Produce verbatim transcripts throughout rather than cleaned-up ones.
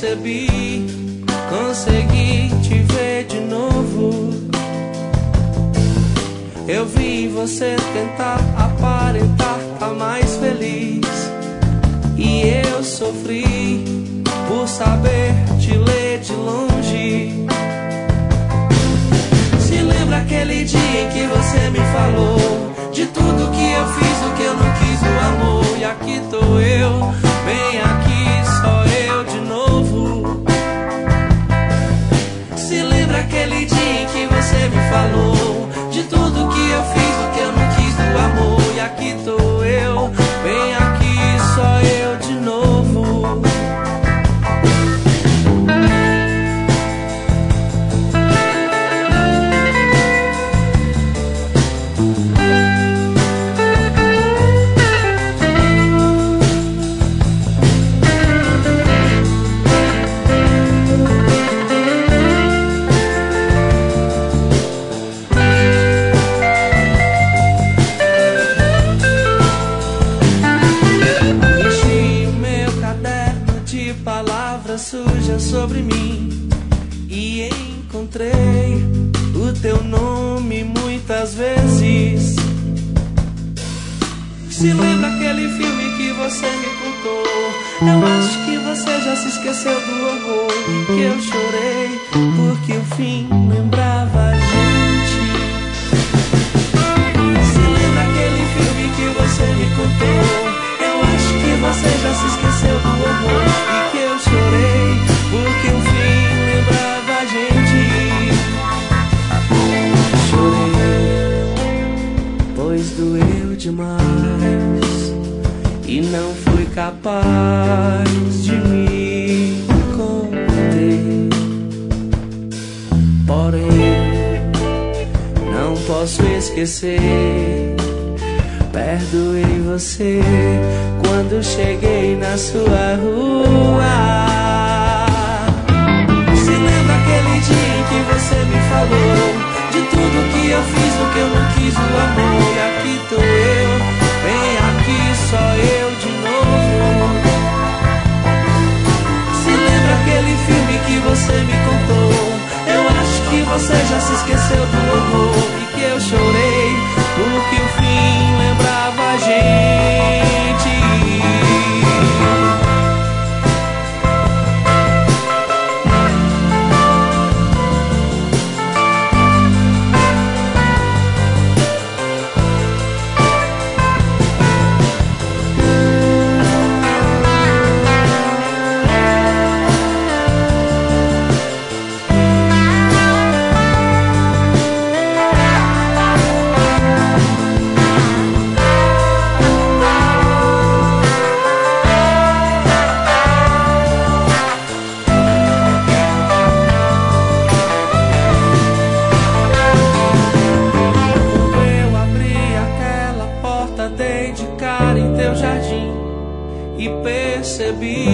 percebi, consegui te ver de novo. Eu vi você tentar aparentar tá mais feliz, e eu sofri por saber te ler de longe. Se lembra aquele dia em que você me falou de tudo que eu fiz, o que eu não quis, o amor? E aqui tô eu, bem aqui, só eu de novo. Se lembra aquele dia em que você me falou de tudo que eu fiz, o que eu não quis, do amor? E aqui tô eu, bem aqui, só eu de novo. Suja sobre mim e encontrei o teu nome muitas vezes. Se lembra aquele filme que você me contou? Eu acho que você já se esqueceu do horror em que eu chorei, porque o fim lembrava a gente. Se lembra aquele filme que você me contou? Eu acho que você já se esqueceu do horror e que eu chorei, porque o fim lembrava a gente. Chorei, pois doeu demais e não fui capaz de me conter. Porém, não posso esquecer. Perdoei você quando cheguei na sua rua. Se lembra aquele dia em que você me falou de tudo que eu fiz, o que eu não quis, o amor? E aqui tô eu, bem aqui, só eu de novo. Se lembra aquele filme que você me contou? Eu acho que você já se esqueceu do horror e que eu chorei, porque o fim lembrava a gente. E percebi,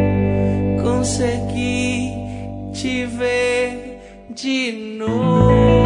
consegui te ver de novo.